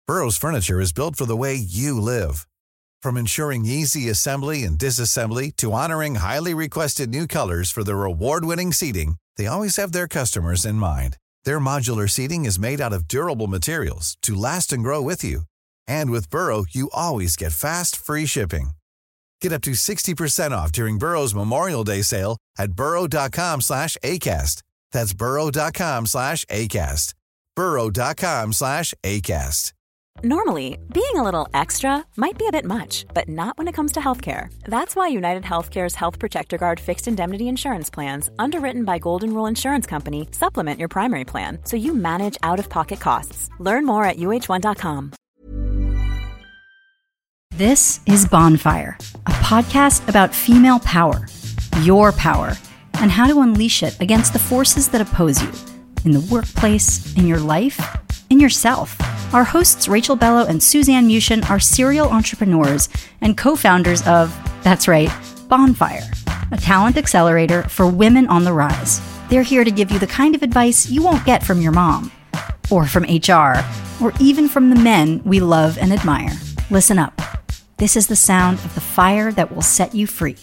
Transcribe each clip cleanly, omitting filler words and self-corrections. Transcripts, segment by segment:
Burrow's furniture is built for the way you live. From ensuring easy assembly and disassembly to honoring highly requested new colors for their award-winning seating, they always have their customers in mind. Their modular seating is made out of durable materials to last and grow with you. And with Burrow, you always get fast, free shipping. Get up to 60% off during Burrow's Memorial Day sale at burrow.com/ACAST. That's burrow.com/ACAST. burrow.com/ACAST. Normally, being a little extra might be a bit much, but not when it comes to healthcare. That's why United Healthcare's Health Protector Guard fixed indemnity insurance plans, underwritten by Golden Rule Insurance Company, supplement your primary plan so you manage out-of-pocket costs. Learn more at uh1.com. This is Bonfire, a podcast about female power, your power, and how to unleash it against the forces that oppose you in the workplace, in your life, in yourself. Our hosts, Rachel Bello and Suzanne Mushin, are serial entrepreneurs and co-founders of, that's right, Bonfire, a talent accelerator for women on the rise. They're here to give you the kind of advice you won't get from your mom, or from HR, or even from the men we love and admire. Listen up. This is the sound of the fire that will set you free.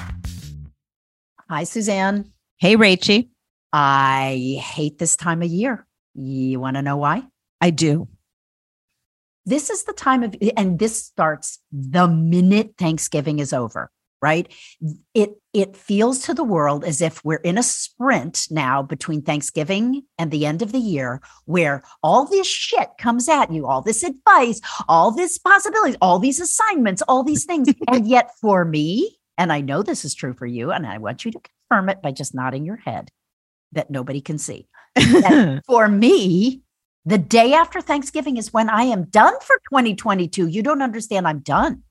Hi, Suzanne. Hey, Rachie. I hate this time of year. You want to know why? I do. This is the time of, and this starts the minute Thanksgiving is over, right? It feels to the world as if we're in a sprint now between Thanksgiving and the end of the year, where all this shit comes at you, all this advice, all these possibilities, all these assignments, all these things. And yet for me, and I know this is true for you, and I want you to confirm it by just nodding your head that nobody can see. That for me, the day after Thanksgiving is when I am done for 2022. You don't understand. I'm done.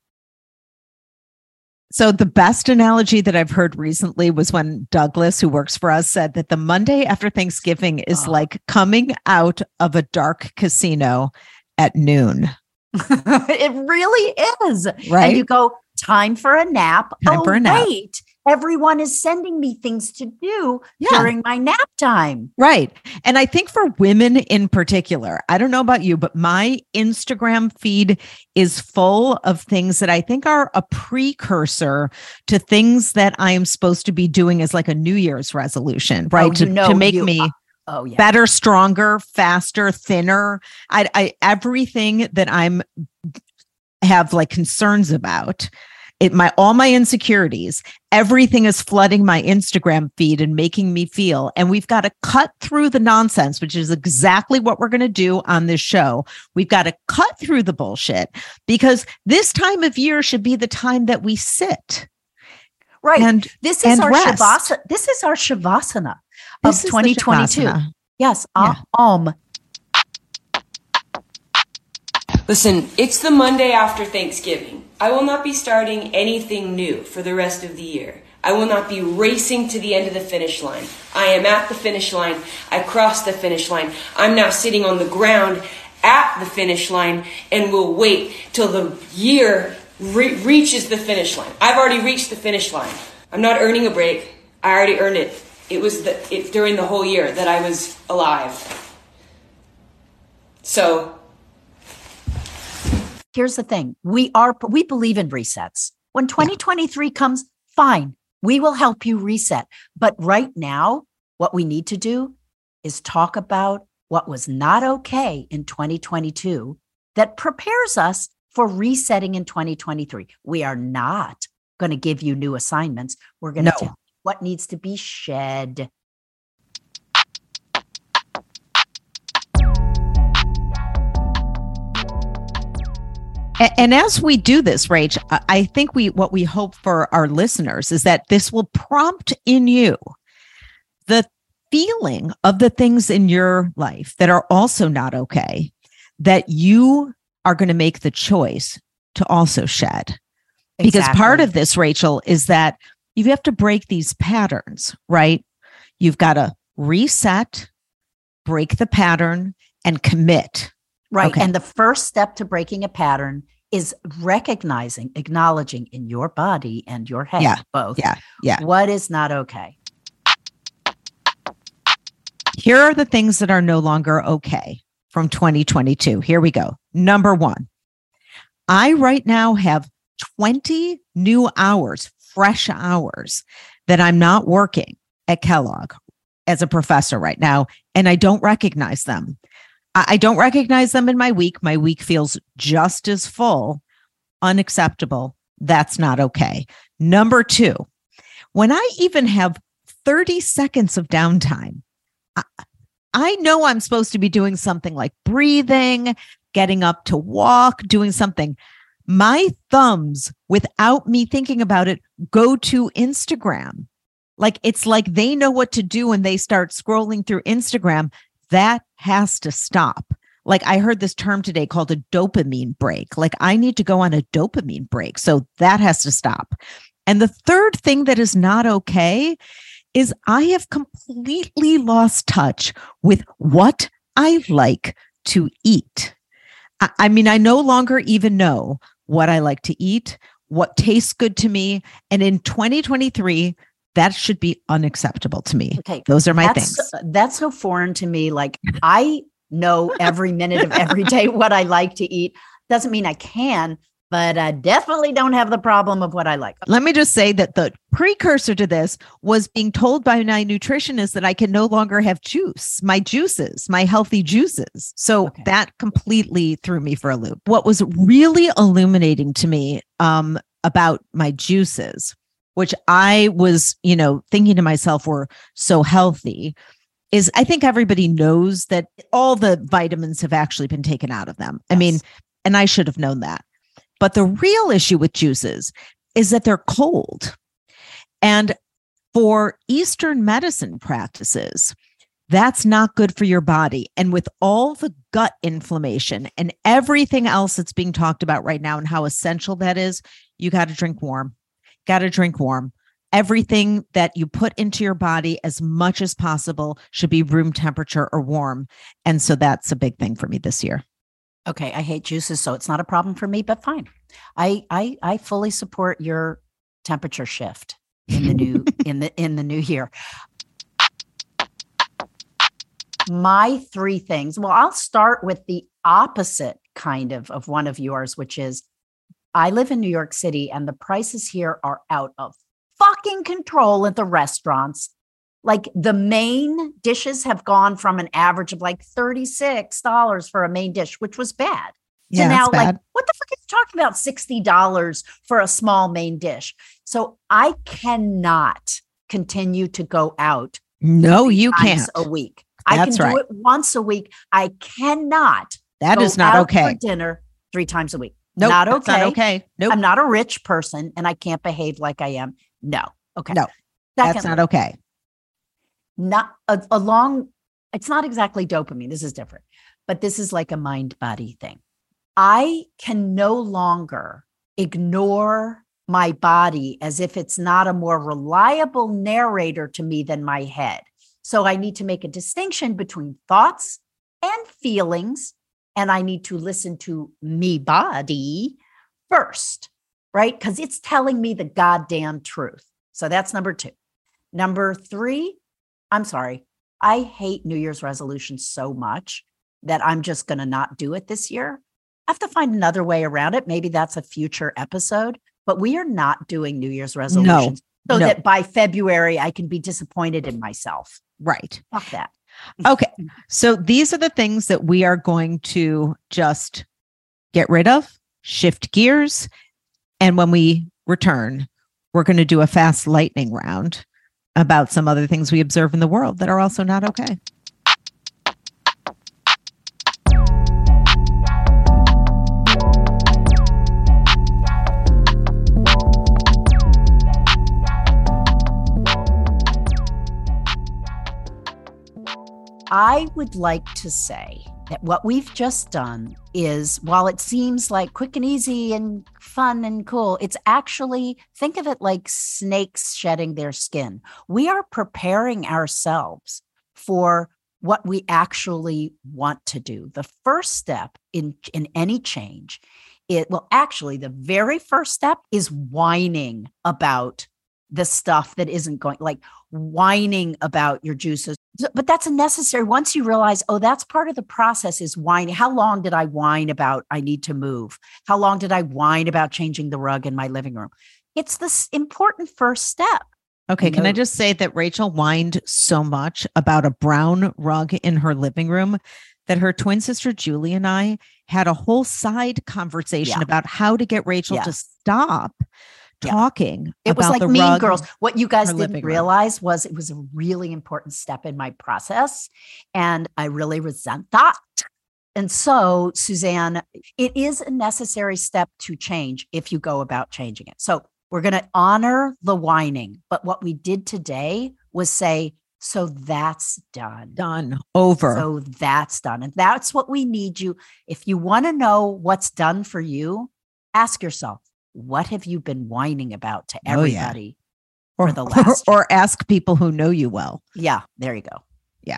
So the best analogy that I've heard recently was when Douglas, who works for us, said that the Monday after Thanksgiving is like coming out of a dark casino at noon. It really is. Right. And you go, time for a nap. Time for a nap. Wait. Everyone is sending me things to do during my nap time. Right. And I think for women in particular, I don't know about you, but my Instagram feed is full of things that I think are a precursor to things that I am supposed to be doing as like a New Year's resolution, right? To make me better, stronger, faster, thinner. I everything that I'm have like concerns about. All my insecurities, everything is flooding my Instagram feed and making me feel, and we've got to cut through the nonsense, which is exactly what we're going to do on this show. We've got to cut through the bullshit because this time of year should be the time that we sit. Right. And this is our rest. Shavasana. This is our Shavasana of 2022. Yes. Yeah. Listen, it's the Monday after Thanksgiving. I will not be starting anything new for the rest of the year. I will not be racing to the end of the finish line. I am at the finish line. I crossed the finish line. I'm now sitting on the ground at the finish line and will wait till the year reaches the finish line. I've already reached the finish line. I'm not earning a break. I already earned it. It was during the whole year that I was alive. So here's the thing. We believe in resets. When 2023 comes, fine. We will help you reset. But right now, what we need to do is talk about what was not okay in 2022 that prepares us for resetting in 2023. We are not going to give you new assignments. We're going to tell you what needs to be shed. And as we do this, Rach, I think what we hope for our listeners is that this will prompt in you the feeling of the things in your life that are also not okay, that you are going to make the choice to also shed. Because part of this, Rachel, is that you have to break these patterns, right? You've got to reset, break the pattern, and commit. Right. Okay. And the first step to breaking a pattern is recognizing, acknowledging in your body and your head, both. Yeah. What is not okay? Here are the things that are no longer okay. from 2022. Here we go. Number one, I right now have 20 new hours, fresh hours that I'm not working at Kellogg as a professor right now, and I don't recognize them. I don't recognize them in my week. My week feels just as full. Unacceptable. That's not okay. Number two, when I even have 30 seconds of downtime, I know I'm supposed to be doing something like breathing, getting up to walk, doing something. My thumbs, without me thinking about it, go to Instagram. Like it's like they know what to do when they start scrolling through Instagram. That has to stop. Like I heard this term today called a dopamine break. Like I need to go on a dopamine break. So that has to stop. And the third thing that is not okay is I have completely lost touch with what I like to eat. I mean, I no longer even know what I like to eat, what tastes good to me. And in 2023, that should be unacceptable to me. Okay. Those are my things. That's so foreign to me. Like I know every minute of every day what I like to eat. Doesn't mean I can, but I definitely don't have the problem of what I like. Let me just say that the precursor to this was being told by my nutritionist that I can no longer have my healthy juices. So that completely threw me for a loop. What was really illuminating to me about my juices, which I was, thinking to myself were so healthy, is I think everybody knows that all the vitamins have actually been taken out of them. Yes. I mean, and I should have known that. But the real issue with juices is that they're cold. And for Eastern medicine practices, that's not good for your body. And with all the gut inflammation and everything else that's being talked about right now and how essential that is, you got to drink warm. Everything that you put into your body as much as possible should be room temperature or warm. And so that's a big thing for me this year. Okay. I hate juices, so it's not a problem for me, but fine. I fully support your temperature shift in the new, in the new year. My three things. Well, I'll start with the opposite kind of one of yours, which is I live in New York City and the prices here are out of fucking control at the restaurants. Like the main dishes have gone from an average of like $36 for a main dish, which was bad. So now like, what the fuck are you talking about? $60 for a small main dish. So I cannot continue to go out. No, you can't. A week. I can do it once a week. I cannot. That is not okay. For dinner 3 times a week. Nope, not okay. Not okay. Nope. I'm not a rich person and I can't behave like I am. No. Okay. No, that's not okay. Not it's not exactly dopamine. This is different, but this is like a mind body thing. I can no longer ignore my body as if it's not a more reliable narrator to me than my head. So I need to make a distinction between thoughts and feelings, and I need to listen to me body first, right? Because it's telling me the goddamn truth. So that's number 2. Number 3, I'm sorry. I hate New Year's resolutions so much that I'm just going to not do it this year. I have to find another way around it. Maybe that's a future episode, but we are not doing New Year's resolutions that by February I can be disappointed in myself. Right. Fuck that. Okay. So these are the things that we are going to just get rid of, shift gears. And when we return, we're going to do a fast lightning round about some other things we observe in the world that are also not okay. I would like to say that what we've just done is, while it seems like quick and easy and fun and cool, it's actually, think of it like snakes shedding their skin. We are preparing ourselves for what we actually want to do. The first step in any change, the very first step is whining about the stuff that isn't going, like whining about your juices. But that's a necessary, once you realize, oh, that's part of the process is whining. How long did I whine about I need to move? How long did I whine about changing the rug in my living room? It's this important first step. Okay, can I just say that Rachel whined so much about a brown rug in her living room that her twin sister Julie and I had a whole side conversation about how to get Rachel to stop talking. It was like Mean Girls. What you guys didn't room. realize was it was a really important step in my process, and I really resent that. And so, Suzanne, it is a necessary step to change if you go about changing it. So we're going to honor the whining, but what we did today was say, so that's done. Done. Over. So that's done. And that's what we need you. If you want to know what's done for you, ask yourself, what have you been whining about to everybody for the last or ask people who know you well. Yeah, there you go. Yeah.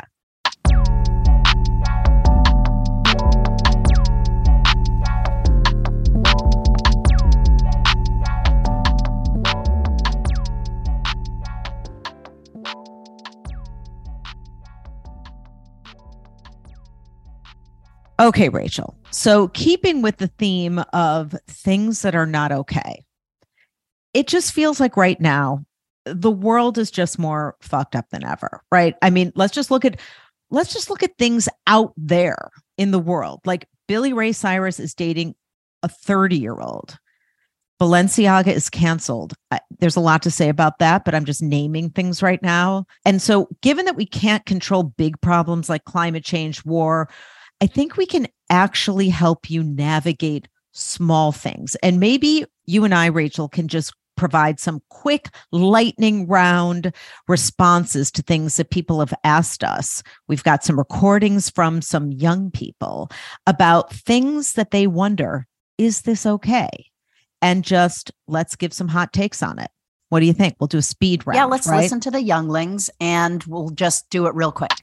Okay, Rachel. So keeping with the theme of things that are not okay, it just feels like right now, the world is just more fucked up than ever, right? I mean, let's just look at things out there in the world. Like Billy Ray Cyrus is dating a 30-year-old. Balenciaga is canceled. There's a lot to say about that, but I'm just naming things right now. And so given that we can't control big problems like climate change, war, I think we can actually help you navigate small things. And maybe you and I, Rachel, can just provide some quick lightning round responses to things that people have asked us. We've got some recordings from some young people about things that they wonder, is this okay? And just let's give some hot takes on it. What do you think? We'll do a speed round. Yeah, let's listen to the younglings and we'll just do it real quick.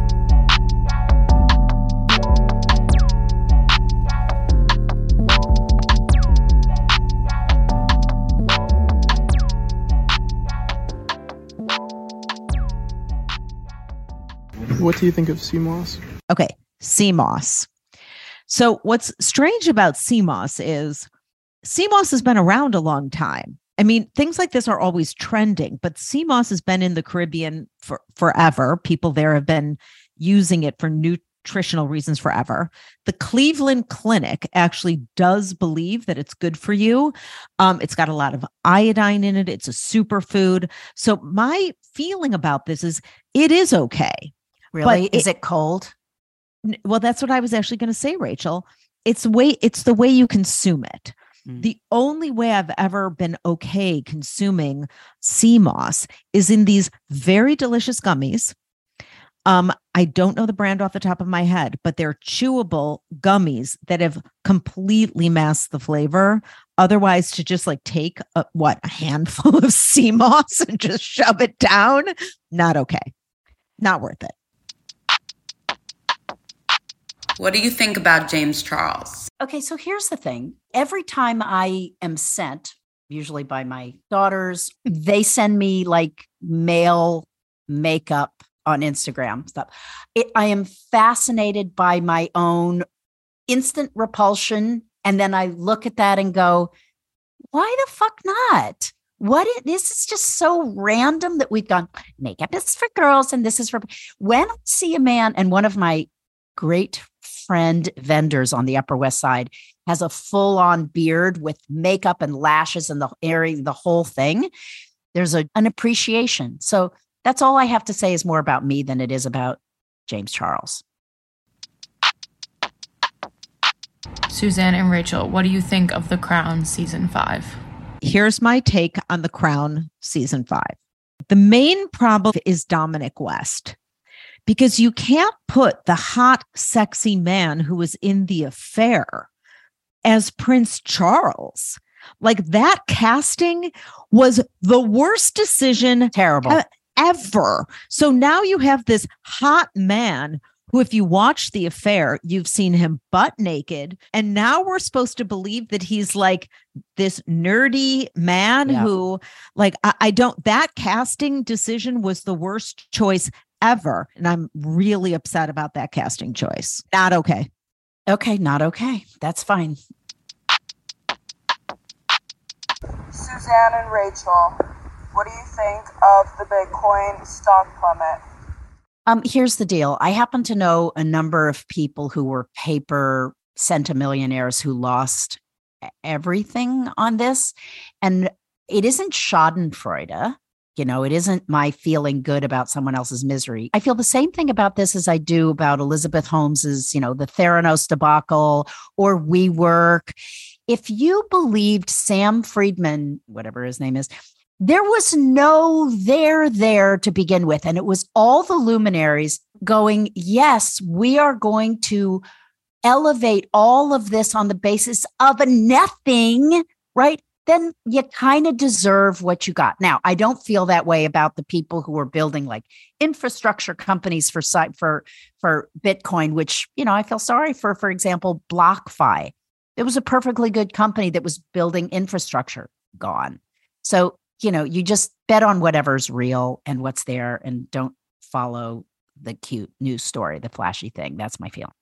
What do you think of sea moss? Okay, sea moss. So what's strange about sea moss is sea moss has been around a long time. I mean, things like this are always trending, but sea moss has been in the Caribbean for forever. People there have been using it for nutritional reasons forever. The Cleveland Clinic actually does believe that it's good for you. It's got a lot of iodine in it. It's a superfood. So my feeling about this is it is okay. Really? Is it cold? Well, that's what I was actually going to say, Rachel. It's the way you consume it. The only way I've ever been okay consuming sea moss is in these very delicious gummies. I don't know the brand off the top of my head, but they're chewable gummies that have completely masked the flavor. Otherwise, to just like take a handful of sea moss and just shove it down, not okay. Not worth it. What do you think about James Charles? Okay, so here's the thing. Every time I am sent, usually by my daughters, they send me like male makeup on Instagram stuff. I am fascinated by my own instant repulsion. And then I look at that and go, why the fuck not? This is just so random that we've gone, makeup is for girls and this is for, when I see a man, and one of my great friend vendors on the Upper West Side has a full-on beard with makeup and lashes and the whole thing. There's an appreciation. So that's all I have to say is more about me than it is about James Charles. Suzanne and Rachel, what do you think of The Crown season 5? Here's my take on The Crown season 5. The main problem is Dominic West, because you can't put the hot, sexy man who was in the affair as Prince Charles. Like, that casting was the worst decision terrible ever. So now you have this hot man who, if you watch The Affair, you've seen him butt naked. And now we're supposed to believe that he's like this nerdy man who, like, I don't, that casting decision was the worst choice ever. And I'm really upset about that casting choice. Not okay. Okay, not okay. That's fine. Suzanne and Rachel, what do you think of the Bitcoin stock plummet? Here's the deal. I happen to know a number of people who were paper centimillionaires who lost everything on this. And it isn't schadenfreude. You know, it isn't my feeling good about someone else's misery. I feel the same thing about this as I do about Elizabeth Holmes's, you know, the Theranos debacle or WeWork. If you believed Sam Friedman, whatever his name is, there was no there to begin with. And it was all the luminaries going, yes, we are going to elevate all of this on the basis of nothing, right? Then you kind of deserve what you got. Now, I don't feel that way about the people who are building like infrastructure companies for Bitcoin, which, you know, I feel sorry for example, BlockFi. It was a perfectly good company that was building infrastructure, gone. So, you know, you just bet on whatever's real and what's there and don't follow the cute news story, the flashy thing. That's my feeling.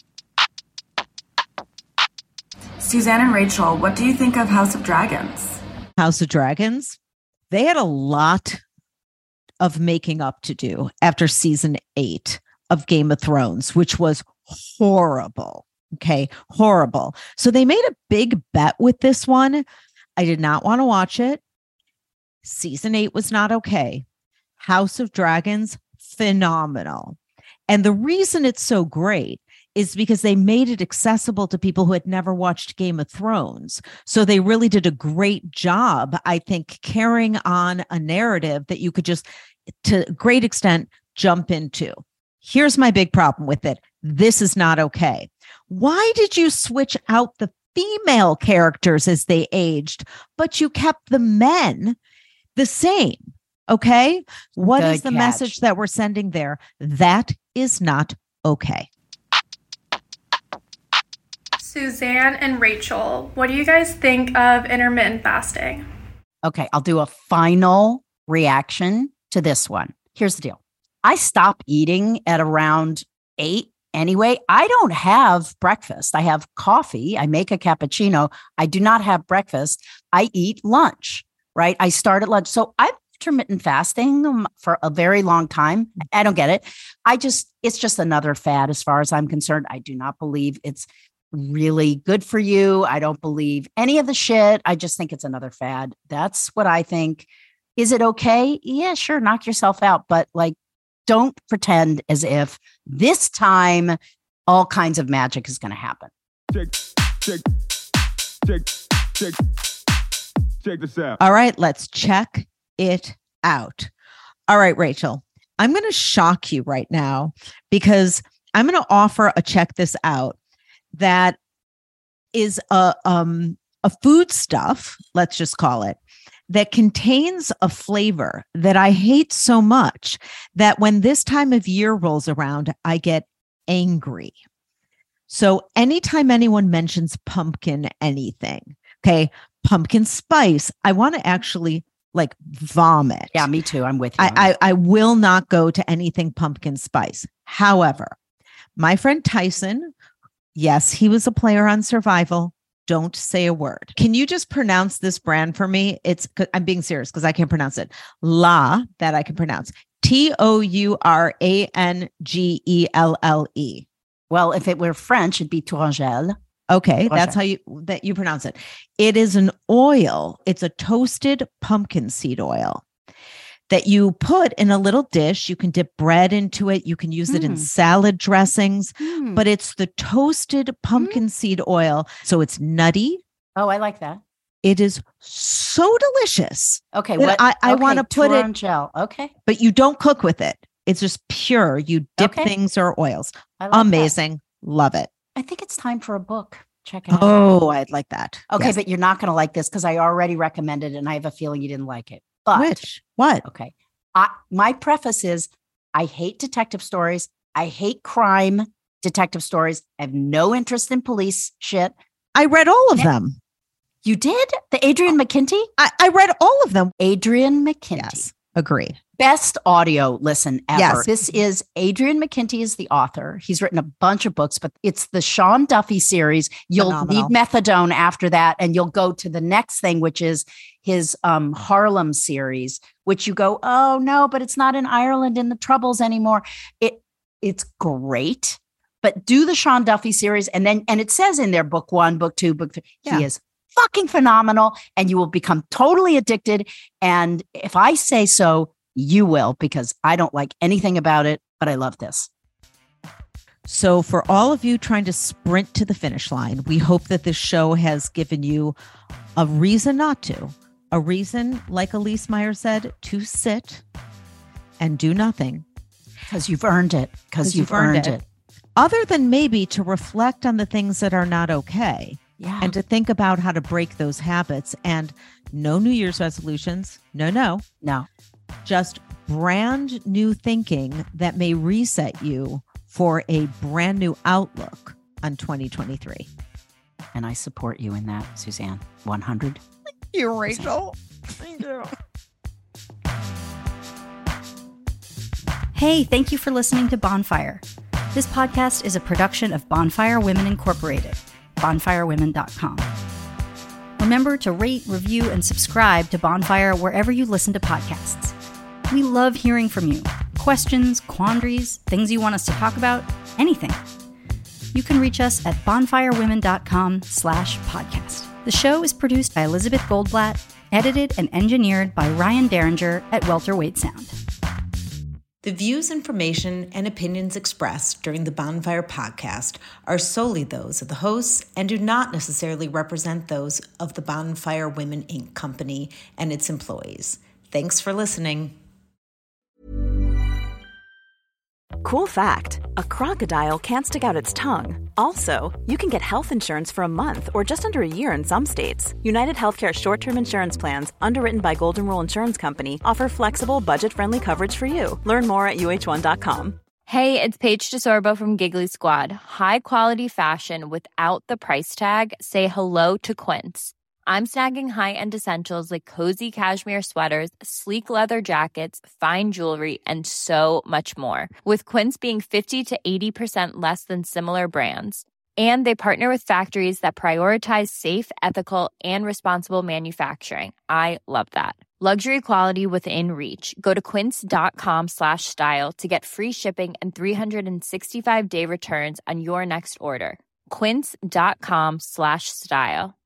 Suzanne and Rachel, what do you think of House of Dragons? House of Dragons, they had a lot of making up to do after season 8 of Game of Thrones, which was horrible. Okay, horrible. So they made a big bet with this one. I did not want to watch it. Season 8 was not okay. House of Dragons, phenomenal. And the reason it's so great is because they made it accessible to people who had never watched Game of Thrones. So they really did a great job, I think, carrying on a narrative that you could just, to a great extent, jump into. Here's my big problem with it. This is not okay. Why did you switch out the female characters as they aged, but you kept the men the same? Okay. What is the message that we're sending there? That is not okay. Suzanne and Rachel, what do you guys think of intermittent fasting? Okay, I'll do a final reaction to this one. Here's the deal. I stop eating at around 8 anyway. I don't have breakfast. I have coffee. I make a cappuccino. I do not have breakfast. I eat lunch, right? I start at lunch. So I've intermittent fasting for a very long time. I don't get it. It's just another fad as far as I'm concerned. I do not believe it's really good for you. I don't believe any of the shit. I just think it's another fad. That's what I think. Is it okay? Yeah, sure. Knock yourself out. But like, don't pretend as if this time all kinds of magic is going to happen. Check this out. All right, let's check it out. All right, Rachel, I'm going to shock you right now because I'm going to offer a check this out that is a food stuff, let's just call it, that contains a flavor that I hate so much that when this time of year rolls around, I get angry. So anytime anyone mentions pumpkin anything, okay, pumpkin spice, I want to actually like vomit. Yeah, me too. I'm with you. I will not go to anything pumpkin spice. However, my friend Tyson, yes, he was a player on Survival. Don't say a word. Can you just pronounce this brand for me? I'm being serious because I can't pronounce it. La, that I can pronounce. Tourangelle. Well, if it were French, it'd be Tourangelle. Okay, that's how you pronounce it. It is an oil. It's a toasted pumpkin seed oil that you put in a little dish. You can dip bread into it. You can use it in salad dressings, but it's the toasted pumpkin seed oil. So it's nutty. Oh, I like that. It is so delicious. Okay. I want to put it. Gel. Okay. But you don't cook with it. It's just pure. You dip things or oils. Amazing. That. Love it. I think it's time for a book. Check it out. Oh, I'd like that. Okay. Yes. But you're not going to like this because I already recommended it and I have a feeling you didn't like it. But which? What? Okay. My preface is I hate detective stories. I hate crime detective stories. I have no interest in police shit. I read all of them. You did? The Adrian McKinty? I read all of them. Adrian McKinty. Yes, agreed. Best audio listen ever. Yes. This is Adrian McKinty is the author. He's written a bunch of books, but it's the Sean Duffy series. You'll Phenomenal. need methadone after that, and you'll go to the next thing, which is his Harlem series, which you go, oh no, but it's not in Ireland in the Troubles anymore. It's great, but do the Sean Duffy series, and it says in there book 1, book 2, book 3. Yeah. He is fucking phenomenal, and you will become totally addicted. And if I say so, you will, because I don't like anything about it, but I love this. So for all of you trying to sprint to the finish line, we hope that this show has given you a reason not to, a reason, like Elise Meyer said, to sit and do nothing. Because you've earned it. Because you've earned it. Other than maybe to reflect on the things that are not okay. Yeah. And to think about how to break those habits. And no New Year's resolutions. No. Just brand new thinking that may reset you for a brand new outlook on 2023. And I support you in that, Suzanne. 100. Thank you, Rachel. Thank you. Hey, thank you for listening to Bonfire. This podcast is a production of Bonfire Women Incorporated, bonfirewomen.com. Remember to rate, review, and subscribe to Bonfire wherever you listen to podcasts. We love hearing from you. Questions, quandaries, things you want us to talk about, anything. You can reach us at bonfirewomen.com/podcast. The show is produced by Elizabeth Goldblatt, edited and engineered by Ryan Derringer at Welterweight Sound. The views, information, and opinions expressed during the Bonfire podcast are solely those of the hosts and do not necessarily represent those of the Bonfire Women, Inc. company and its employees. Thanks for listening. Cool fact, a crocodile can't stick out its tongue. Also, you can get health insurance for a month or just under a year in some states. United Healthcare short-term insurance plans, underwritten by Golden Rule Insurance Company, offer flexible, budget-friendly coverage for you. Learn more at uh1.com. Hey, it's Paige DeSorbo from Giggly Squad. High quality fashion without the price tag. Say hello to Quince. I'm snagging high-end essentials like cozy cashmere sweaters, sleek leather jackets, fine jewelry, and so much more. With Quince being 50 to 80% less than similar brands. And they partner with factories that prioritize safe, ethical, and responsible manufacturing. I love that. Luxury quality within reach. Go to quince.com/style to get free shipping and 365-day returns on your next order. Quince.com/style.